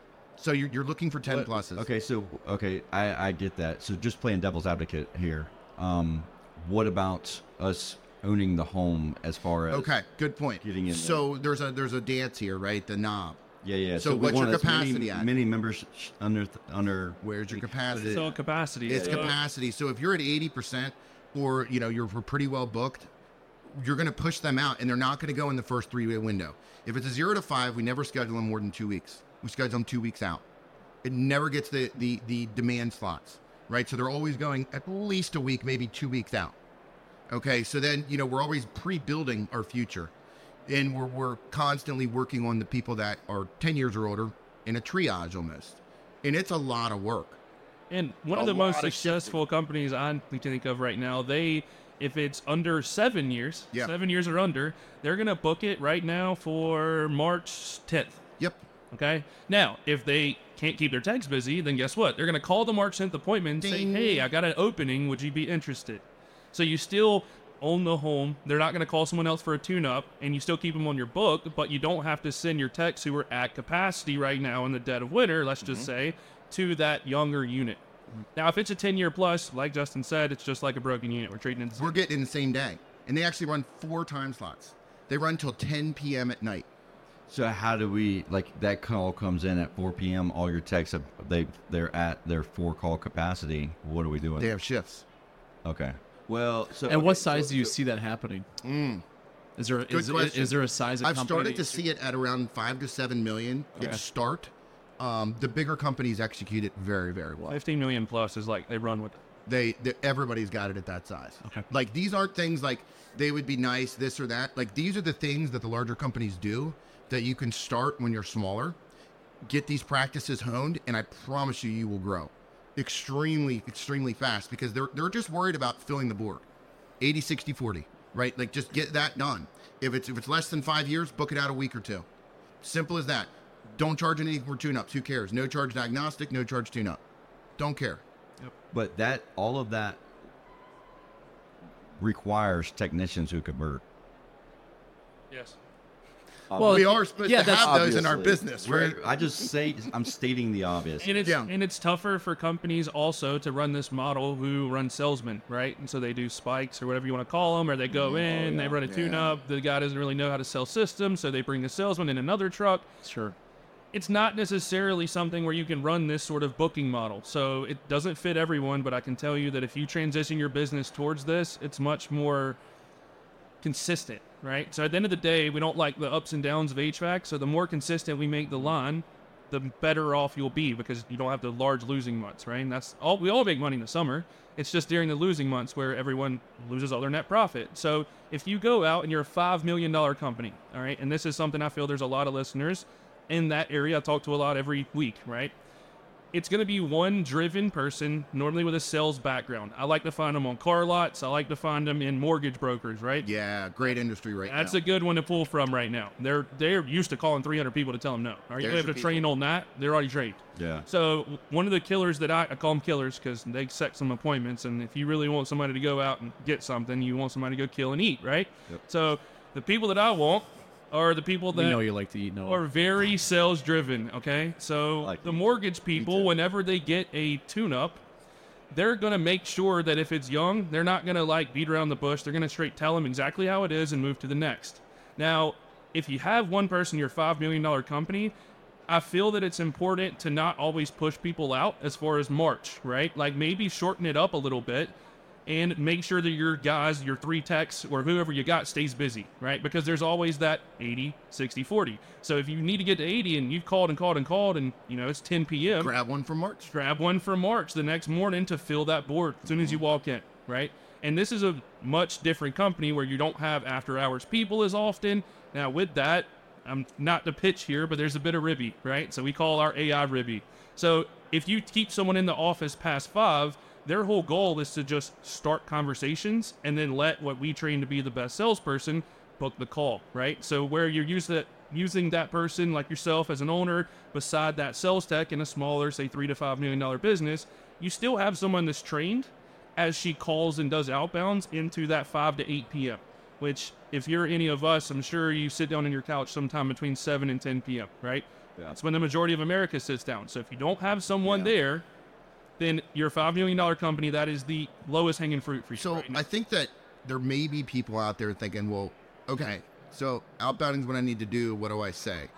So you're, you're looking for ten What- pluses. Okay, so okay, I I get that. So just playing devil's advocate here. Um, what about us owning the home as far as Okay, good point. Getting in so there's a there's a dance here, right? The knob. Yeah, yeah. So we what's your want as many- capacity at? Many members sh- under th- under. Where's your capacity? so capacity. It's So- capacity. So if you're at eighty percent or, you know, you're pretty well booked, you're going to push them out and they're not going to go in the first three-way window. If it's a zero to five, we never schedule them more than two weeks. We schedule them two weeks out. It never gets the, the, the demand slots, right? So they're always going at least a week, maybe two weeks out. Okay, so then, you know, we're always pre-building our future. And we're, we're constantly working on the people that are ten years or older in a triage almost. And it's a lot of work. And one A of the most lot of successful companies I can think of right now, they, if it's under seven years, Yeah. seven years or under, they're going to book it right now for March tenth. Yep. Okay. Now, if they can't keep their techs busy, then guess what? They're going to call the March tenth appointment and say, Ding. hey, I got an opening. Would you be interested? So you still own the home. They're not going to call someone else for a tune-up, and you still keep them on your book, but you don't have to send your techs who are at capacity right now in the dead of winter, let's just say, to that younger unit. Now, if it's a ten-year plus, like Justin said, it's just like a broken unit. We're treating it as We're getting in the same day. And they actually run four time slots. They run till ten p.m. at night. So how do we like that call comes in at four p.m. All your techs have, they they're at their four call capacity. What are we doing? They have shifts. Okay. Well, so And what okay, size so- do you so- see that happening? Mm. Is there Good is, question. is there a size of I've company started that to you see it at around five to seven million. Okay. It start. Um, the bigger companies execute it very, very well. fifteen million plus is like they run with it. They, they everybody's got it at that size. Okay. Like these aren't things like they would be nice, this or that. Like these are the things that the larger companies do that you can start when you're smaller, get these practices honed, and I promise you, you will grow extremely, extremely fast because they're they're just worried about filling the board. eighty, sixty, forty, right? Like just get that done. If it's if it's less than five years, book it out a week or two. Simple as that. Don't charge anything for tune-ups. Who cares? No charge diagnostic, no charge tune-up. Don't care. But that all of that requires technicians who convert. Yes. Well, we are supposed yeah, to that's have those in our Obviously. business, right? We're- I just say I'm stating the obvious. And it's Yeah. and it's tougher for companies also to run this model who run salesmen, right? And so they do spikes or whatever you want to call them, or they go in, they run a tune-up. The guy doesn't really know how to sell systems, so they bring the salesman in another truck. Sure. It's not necessarily something where you can run this sort of booking model. So it doesn't fit everyone, but I can tell you that if you transition your business towards this, it's much more consistent, right? So at the end of the day, we don't like the ups and downs of H V A C. So the more consistent we make the line, the better off you'll be because you don't have the large losing months, right? And that's all. We all make money in the summer. It's just during the losing months where everyone loses all their net profit. So if you go out and you're a five million dollars company, all right, and this is something I feel there's a lot of listeners in that area I talk to a lot every week, right? It's going to be one driven person, normally with a sales background. I like to find them on car lots. I like to find them in mortgage brokers, right? Yeah, great industry right That's now. a good one to pull from right now. They're they're used to calling three hundred people to tell them no. Are you There's able your to train on that? They're already trained. Yeah. So one of the killers that I, I call them killers because they set some appointments, and if you really want somebody to go out and get something, you want somebody to go kill and eat, right? Yep. So the people that I want are the people that We know you like to eat. No. are very sales driven. Okay, so like the it. mortgage people, whenever they get a tune up, they're gonna make sure that if it's young, they're not gonna like beat around the bush. They're gonna straight tell them exactly how it is and move to the next. Now, if you have one person, your five million dollar company, I feel that it's important to not always push people out as far as March, right? Like maybe shorten it up a little bit and make sure that your guys, your three techs, or whoever you got stays busy, right? Because there's always that eighty, sixty, forty. So if you need to get to eighty and you've called and called and called and, you know, it's ten p.m., Grab one from March. grab one for March the next morning to fill that board as soon as you walk in, right? And this is a much different company where you don't have after hours people as often. Now with that, I'm not to pitch here, but there's a bit of ribby, right? So we call our A I ribby. So if you keep someone in the office past five, their whole goal is to just start conversations and then let what we train to be the best salesperson book the call, right? So where you're used to using that person like yourself as an owner beside that sales tech in a smaller, say three to five million dollar business, you still have someone that's trained as she calls and does outbounds into that five to eight p.m. Which, if you're any of us, I'm sure you sit down on your couch sometime between seven and ten p.m., right? Yeah. That's when the majority of America sits down. So if you don't have someone Yeah. there, then your five million dollar company, that is the lowest hanging fruit for you. So right now. I think that there may be people out there thinking, well, okay, so outbounding is what I need to do. What do I say?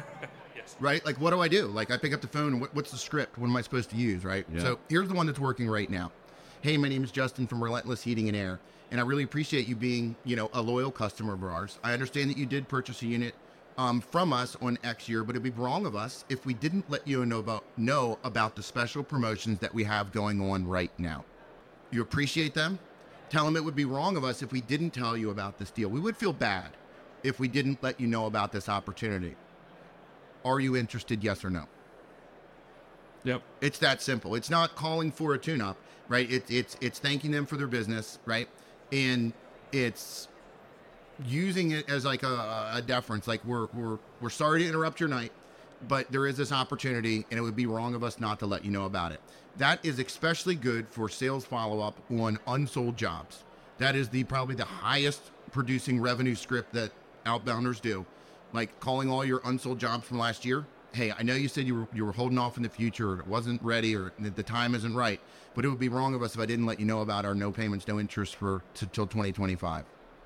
Yes. Right? Like, what do I do? Like, I pick up the phone and what, what's the script? What am I supposed to use? Right? Yeah. So here's the one that's working right now. Hey, my name is Justin from Relentless Heating and Air, and I really appreciate you being, you know, a loyal customer of ours. I understand that you did purchase a unit um, from us on X year, but it'd be wrong of us if we didn't let you know about know about the special promotions that we have going on right now. You appreciate them? Tell them it would be wrong of us if we didn't tell you about this deal. We would feel bad if we didn't let you know about this opportunity. Are you interested? Yes or no? Yep. It's that simple. It's not calling for a tune-up, right? It's it's it's thanking them for their business, right? And it's using it as like a, a deference. Like we're we're we're sorry to interrupt your night, but there is this opportunity, and it would be wrong of us not to let you know about it. That is especially good for sales follow-up on unsold jobs. That is the probably the highest producing revenue script that outbounders do. Like calling all your unsold jobs from last year. Hey, I know you said you were you were holding off in the future, or it wasn't ready, or the time isn't right. But it would be wrong of us if I didn't let you know about our no payments, no interest for t- till twenty twenty-five.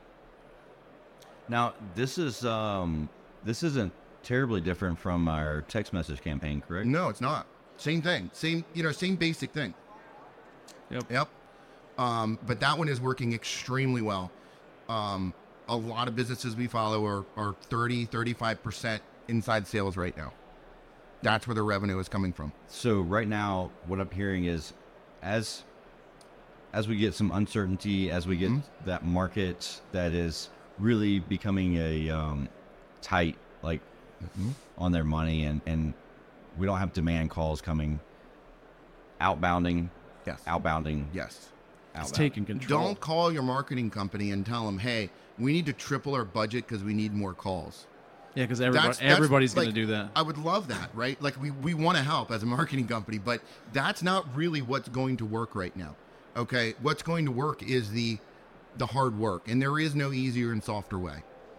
Now, this is um, this isn't terribly different from our text message campaign, correct? No, it's not. Same thing. Same, you know, same basic thing. Yep. Yep. Um, but that one is working extremely well. Um, a lot of businesses we follow are, are thirty, thirty-five percent inside sales right now. That's where the revenue is coming from. So right now, what I'm hearing is, as as we get some uncertainty, as we get Mm-hmm. that market that is really becoming a um, tight, like Mm-hmm. on their money, and and we don't have demand calls coming, outbounding, Yes. outbounding, Yes. It's outbound. taking control. Don't call your marketing company and tell them, hey, we need to triple our budget because we need more calls. Yeah, because everybody, That's- that's everybody's going like- to do that. I would love that, right? Like we, we want to help as a marketing company, but that's not really what's going to work right now. Okay. What's going to work is the, the hard work, and there is no easier and softer way.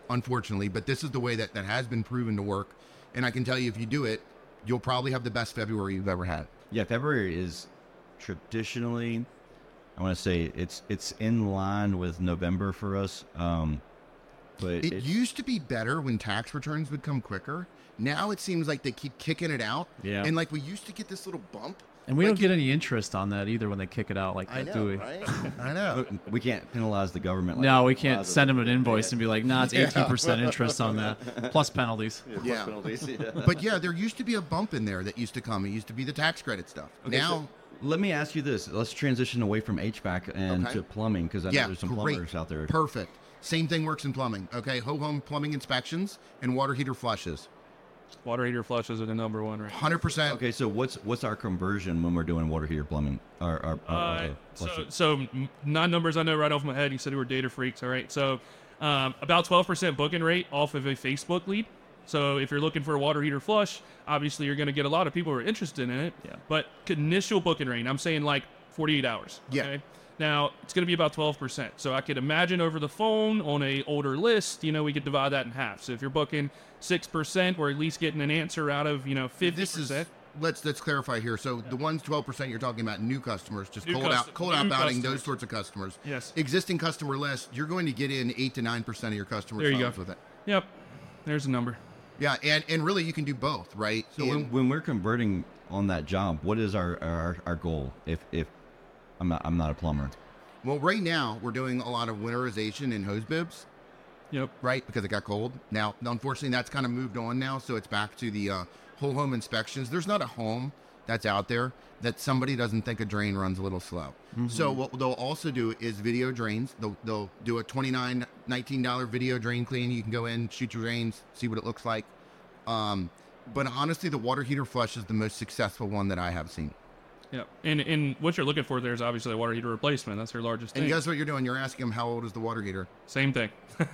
unfortunately, but this is the way that that has been proven to work. And I can tell you, if you do it, you'll probably have the best February you've ever had. Yeah, February is traditionally, I want to say it's it's in line with November for us. Um, but It it's, used to be better when tax returns would come quicker. Now it seems like they keep kicking it out. Yeah. And like we used to get this little bump. And we Like don't get any interest on that either when they kick it out like I that, know, do we? right? I know. we can't penalize the government. Like No, we Plaza can't send them an did. invoice and be like, nah, it's eighteen percent interest on that, plus penalties. Yeah. Penalties, yeah. But yeah, there used to be a bump in there that used to come. It used to be the tax credit stuff. Okay, now, so let me ask you this. Let's transition away from H V A C and Okay. to plumbing, because I know yeah, there's some great. plumbers out there. Perfect. Same thing works in plumbing. Okay, whole home plumbing inspections and water heater flushes. Water heater flushes are the number one, right? one hundred percent. Okay, so what's what's our conversion when we're doing water heater plumbing? Our, our, our, Uh, uh, so, flushes? so m- nine numbers I know right off my head. You said we were data freaks, all right? So um, about twelve percent booking rate off of a Facebook lead. So if you're looking for a water heater flush, obviously you're going to get a lot of people who are interested in it. Yeah. But initial booking rate, I'm saying like forty-eight hours. Yeah. Okay? Now it's going to be about twelve percent. So I could imagine over the phone on a older list, you know, we could divide that in half. So if you're booking six percent, we're at least getting an answer out of, you know, fifty This is percent. let's let's clarify here. So the ones twelve percent you're talking about new customers, just New cold custom- out, cold new outbounding customers. those sorts of customers. Yes. Existing customer list, you're going to get in eight to nine percent of your customers There you go. with it. Yep. There's a number. Yeah, and and really you can do both, right? So And- when, when we're converting on that job, what is our, our, our goal? If if I'm not I'm not a plumber. well, right now we're doing a lot of winterization in hose bibs, Yep. right? Because it got cold. Now, unfortunately, that's kind of moved on now, so it's back to the uh, whole home inspections. There's not a home that's out there that somebody doesn't think a drain runs a little slow. So what they'll also do is video drains. They'll, they'll do a twenty-nine dollars, nineteen dollars video drain clean. You can go in, shoot your drains, see what it looks like. Um, but honestly, the water heater flush is the most successful one that I have seen. Yeah, and and what you're looking for there is obviously a water heater replacement. That's your largest And thing. guess what you're doing? You're asking them how old is the water heater? Same thing.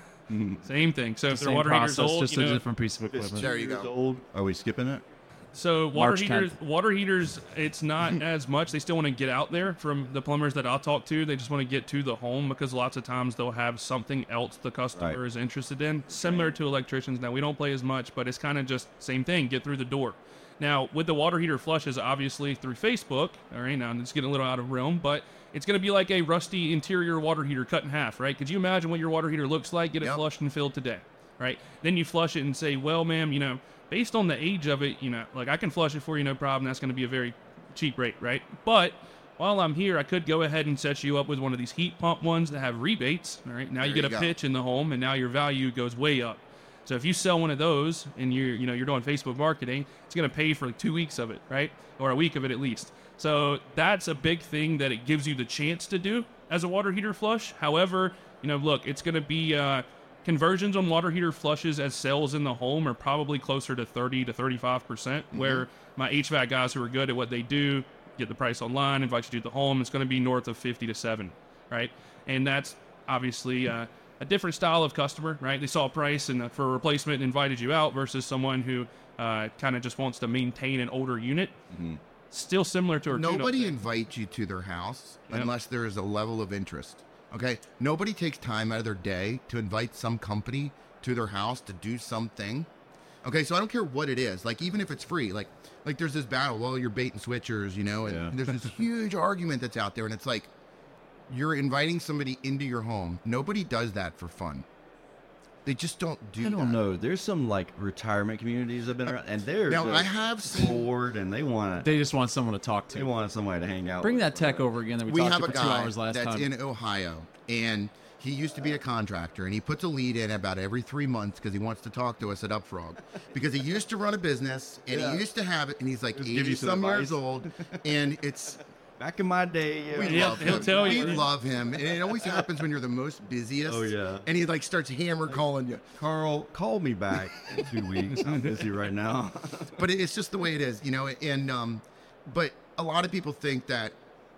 Same thing. So if their Same water heater's process, old, just you a know, different piece of equipment. There you Years go. Old. Are we skipping it? so water March heaters, tenth. water heaters, it's not as much. They still want to get out there. From the plumbers that I'll talk to, they just want to get to the home because lots of times they'll have something else the customer Right. is interested in, similar to electricians. Now we don't play as much, but it's kind of just same thing. Get through the door. Now with the water heater flushes, obviously through Facebook. All right, now it's getting a little out of realm, but it's going to be like a rusty interior water heater cut in half, right? Could you imagine what your water heater looks like? Get it Yep. flushed and filled today, right? Then you flush it and say, well, ma'am, you know, based on the age of it, you know, like I can flush it for you, no problem. That's going to be a very cheap rate, right? But while I'm here, I could go ahead and set you up with one of these heat pump ones that have rebates. All right, now you There get you a go. pitch in the home, and now your value goes way up. So if you sell one of those and you're, you know, you're doing Facebook marketing, it's going to pay for like two weeks of it, right, or a week of it at least. So that's a big thing that it gives you the chance to do as a water heater flush. However, you know, look, it's going to be uh, conversions on water heater flushes as sales in the home are probably closer to thirty to thirty-five percent, where my H V A C guys who are good at what they do get the price online, invite you to the home. It's going to be north of fifty to seven, right? And that's obviously uh, a different style of customer, right? They saw a price and uh, for a replacement and invited you out versus someone who uh, kind of just wants to maintain an older unit. Still similar to our tune-up Nobody thing. invites you to their house Yep. unless there is a level of interest. Okay? Nobody takes time out of their day to invite some company to their house to do something. Okay, so I don't care what it is. Like even if it's free, like like there's this battle, well, you're bait and switchers, you know, and Yeah. there's this huge argument that's out there, and it's like you're inviting somebody into your home. Nobody does that for fun. They just don't do I that. don't know. There's some like retirement communities that have been around, and they're Now just I have seen bored, and they want They just want someone to talk they to. want somebody to hang out. Bring with. that tech over again that we, we talked have to a for two guy hours last that's time. in Ohio, and he used to be a contractor, and he puts a lead in about every three months because he wants to talk to us at Upfrog, because he used to run a business and Yeah. he used to have it, and he's like Just give eighty you some some advice. years old, and it's Back in my day, yeah. we He'll- love he'll him. tell we you. love him, and it always happens when you're the most busiest. Oh, yeah. and he like starts hammer calling you, Carl, call me back in two weeks. I'm busy right now. but it- it's just the way it is, you know. And um, but a lot of people think that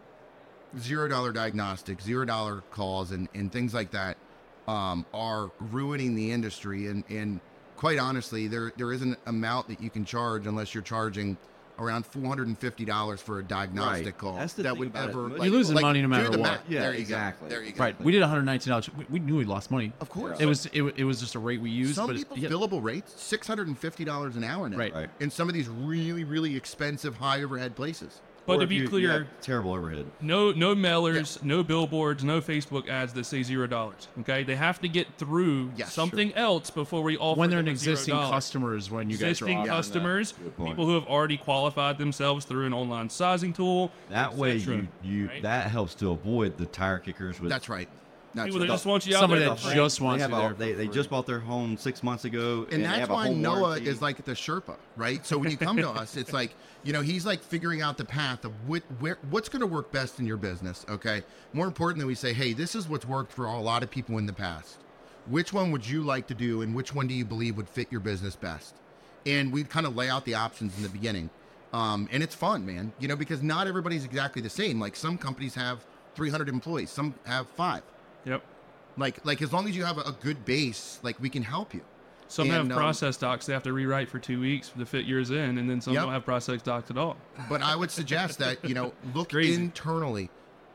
zero dollar diagnostics, zero dollar calls, and, and things like that um, are ruining the industry. And, and quite honestly, there there isn't an amount that you can charge unless you're charging around four hundred fifty dollars for a diagnostic Right. call. That's the that thing would about it. ever You're like, losing like, money no do matter the what. math. Yeah, there you exactly. Go. There you go. Right. We did one hundred nineteen dollars. We, we knew we lost money. Of course. It was it, wa- it was just a rate we used. Some but people it, yeah, billable rates six hundred fifty dollars an hour now. Right. Right. In some of these really really expensive high overhead places. But Or to if be you- you clear, have terrible overhead. no no mailers, no billboards, no Facebook ads that say zero dollars. Okay, they have to get through Yes, something else before we offer when they're them an a zero existing dollars. customer is when you guys are Existing offering that. customers, Good point. people who have already qualified themselves through an online sizing tool. That et way, cetera, you you right? that helps to avoid the tire kickers with That's right. That's people that right. just want you out Somebody there. that for free. just They, wants have you a, there. they, for they free. just bought their home six months ago, And they that's have a why home Noah warranty. is like the Sherpa, right? So when you come to us, it's like, you know, he's like figuring out the path of what, where, what's going to work best in your business, okay? More importantly, we say, hey, this is what's worked for a lot of people in the past. Which one would you like to do, and which one do you believe would fit your business best? And we kind of lay out the options in the beginning. Um, and it's fun, man, you know, because not everybody's exactly the same. Like some companies have three hundred employees, some have five. Yep. Like, like as long as you have a, a good base, like we can help you. Some And, have um, process docs they have to rewrite for two weeks to fit yours in, and then some Yep. don't have process docs at all. But I would suggest that, you know, look Crazy. internally.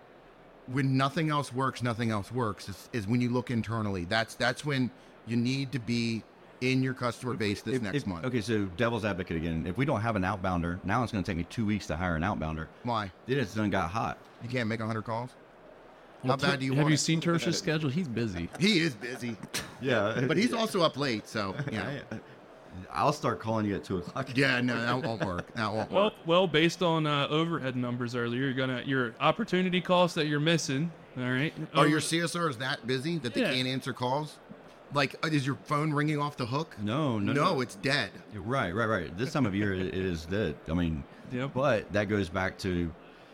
When nothing else works, nothing else works is, is when you look internally. That's that's when you need to be in your customer base this If- next if- month. Okay, so devil's advocate again. If we don't have an outbounder, now it's going to take me two weeks to hire an outbounder. Why? Then it's done got hot. You can't make one hundred calls? Well, How bad do you have want you it? seen Tertia's schedule? He's busy. He is busy. Yeah, But he's also up late, so, yeah. I'll start calling you at two o'clock. Yeah, no, that won't work. That won't Well, work. well, based on uh, overhead numbers earlier, you're gonna your opportunity costs that you're missing. All right. Are Over- your C S Rs that busy that they Yeah. can't answer calls? Like, uh, is your phone ringing off the hook? No, no, No, no. it's dead. Right, right, right. This time of year, it, it is dead. I mean, Yep. but that goes back to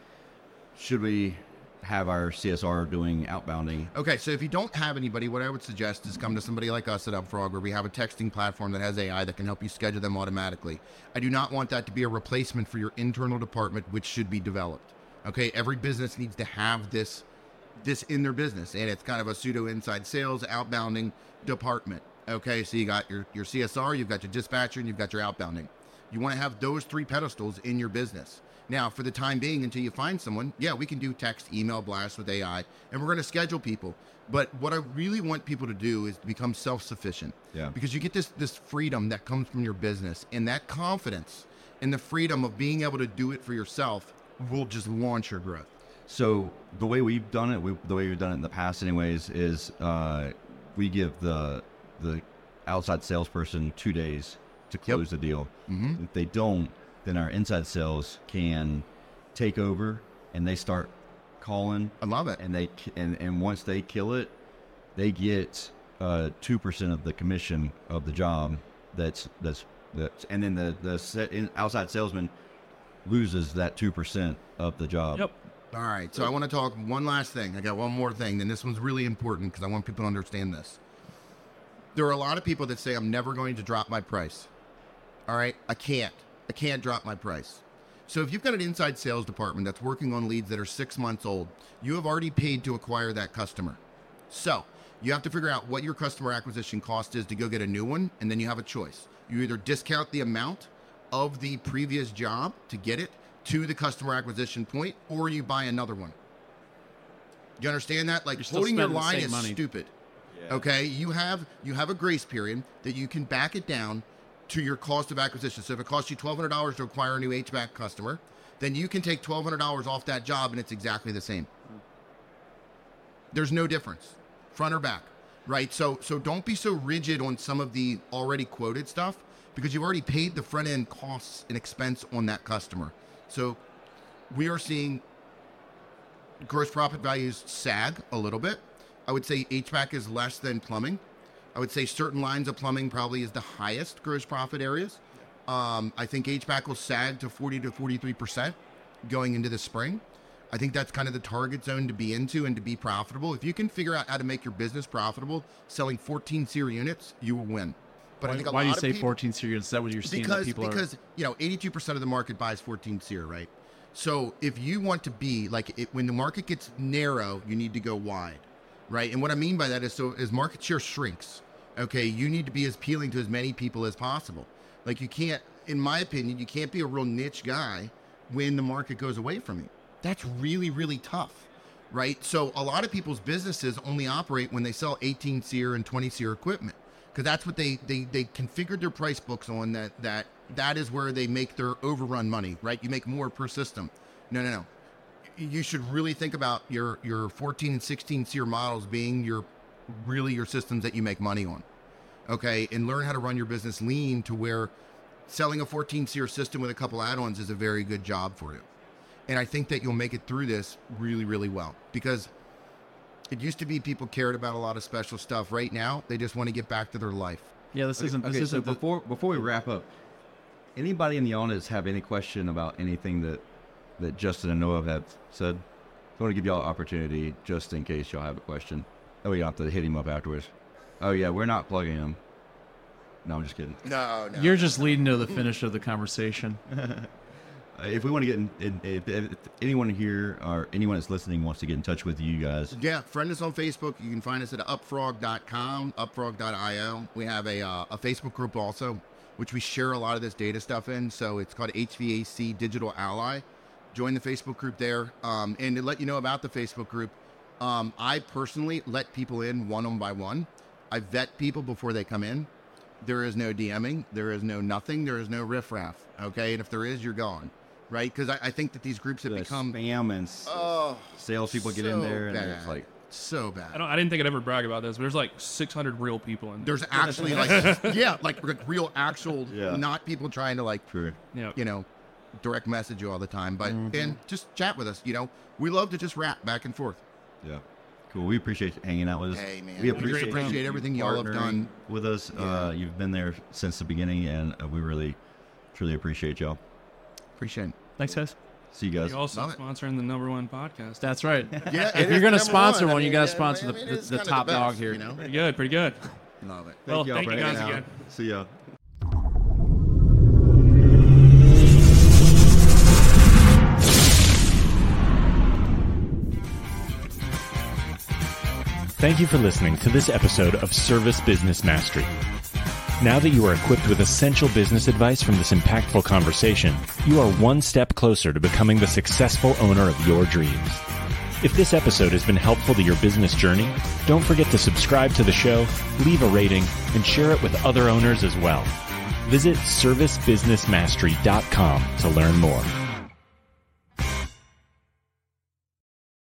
should we have our C S R doing outbounding? Okay, so if you don't have anybody, what I would suggest is come to somebody like us at Upfrog, where we have a texting platform that has A I that can help you schedule them automatically. I do not want that to be a replacement for your internal department, which should be developed. Okay, every business needs to have this this in their business, and it's kind of a pseudo inside sales outbounding department. Okay, so you got your your C S R, you've got your dispatcher, and you've got your outbounding. You want to have those three pedestals in your business. Now, for the time being, until you find someone, yeah, we can do text, email blasts with A I, and we're going to schedule people. But what I really want people to do is to become self-sufficient. Yeah. Because you get this this freedom that comes from your business, and that confidence and the freedom of being able to do it for yourself will just launch your growth. So the way we've done it, we, the way we've done it in the past, anyways, is uh, we give the the outside salesperson two days to close the deal. Mhm. If they don't, then our inside sales can take over and they start calling. I love it. And they and, and once they kill it, they get uh, two percent of the commission of the job. That's that's that's and then the the set in, outside salesman loses that two percent of the job. Yep. All right, so I want to talk one last thing. I got one more thing, and this one's really important because I want people to understand this. There are a lot of people that say, I'm never going to drop my price. All right, I can't. I can't drop my price. So if you've got an inside sales department that's working on leads that are six months old, you have already paid to acquire that customer. So you have to figure out what your customer acquisition cost is to go get a new one, and then you have a choice. You either discount the amount of the previous job to get it to the customer acquisition point, or you buy another one. You understand that? Like You're still holding your spending the line same is money. stupid. Okay, you have you have a grace period that you can back it down to your cost of acquisition. So if it costs you twelve hundred dollars to acquire a new H V A C customer, then you can take twelve hundred dollars off that job, and it's exactly the same. There's no difference, front or back, right? So so don't be so rigid on some of the already quoted stuff, because you've already paid the front end costs and expense on that customer. So we are seeing gross profit values sag a little bit. I would say H V A C is less than plumbing. I would say certain lines of plumbing probably is the highest gross profit areas. Um, I think H V A C will sag to forty to forty-three percent going into the spring. I think that's kind of the target zone to be into and to be profitable. If you can figure out how to make your business profitable, selling fourteen SEER units, you will win. But I Why, think a why do you lot of say people- fourteen series? Is that what you're seeing? because that people because are... you know eighty-two percent of the market buys fourteen SEER, right? So if you want to be like it, when the market gets narrow, you need to go wide, right? And what I mean by that is so as market share shrinks, okay, you need to be as appealing to as many people as possible. Like you can't, in my opinion, you can't be a real niche guy when the market goes away from you. That's really, really tough, right? So a lot of people's businesses only operate when they sell eighteen SEER and twenty SEER equipment, because that's what they, they, they configured their price books on, that, that that is where they make their overrun money, right? You make more per system. No, no, no. You should really think about your, your fourteen and sixteen SEER models being your really your systems that you make money on, okay? And learn how to run your business lean to where selling a fourteen SEER system with a couple add-ons is a very good job for you. And I think that you'll make it through this really, really well, because it used to be people cared about a lot of special stuff. Right now, they just want to get back to their life. Yeah, this isn't. This Okay, so isn't. the- before before we wrap up, anybody in the audience have any question about anything that that Justin and Noah have said? I want to give y'all an opportunity just in case y'all have a question. Oh, you don't have to hit him up afterwards. Oh yeah, we're not plugging him. No, I'm just kidding. No, no. You're just leading to the finish of the conversation. Uh, if we want to get in, in if, if anyone here or anyone that's listening wants to get in touch with you guys, Yeah, friend us on Facebook. You can find us at upfrog dot com, upfrog dot io. We have a, uh, a Facebook group also, which we share a lot of this data stuff in. So it's called H V A C Digital Ally. Join the Facebook group there. Um, and to let you know about the Facebook group, um, I personally let people in one on by one. I vet people before they come in. There is no DMing. There is no nothing. There is no riffraff. Okay. And if there is, you're gone. Right? Because I, I think that these groups have the become spam and s- oh, salespeople get in so there and bad. it's like, so bad. I don't. I didn't think I'd ever brag about this, but there's like six hundred real people in there. There's actually like, yeah, like, like real actual, Yeah. not people trying to like, true. Yeah. you know, direct message you all the time, but, and just chat with us. You know, we love to just rap back and forth. Yeah. Cool. We appreciate you hanging out with us. Hey, man. We We appreciate, appreciate you everything y'all have partnering done. with us. Uh, you've been there since the beginning, and uh, we really, truly appreciate y'all. Appreciate it. Thanks, guys. See you guys. You're also Love it. sonsering the number one podcast. That's right. Yeah, If you're gonna sponsor one, you gotta sponsor the- the- the top dog here. You know? Pretty good. Pretty good. Love it. Well, y'all thank for you guys hanging out. again. See ya. Thank you for listening to this episode of Service Business Mastery. Now that you are equipped with essential business advice from this impactful conversation, you are one step closer to becoming the successful owner of your dreams. If this episode has been helpful to your business journey, don't forget to subscribe to the show, leave a rating, and share it with other owners as well. Visit service business mastery dot com to learn more.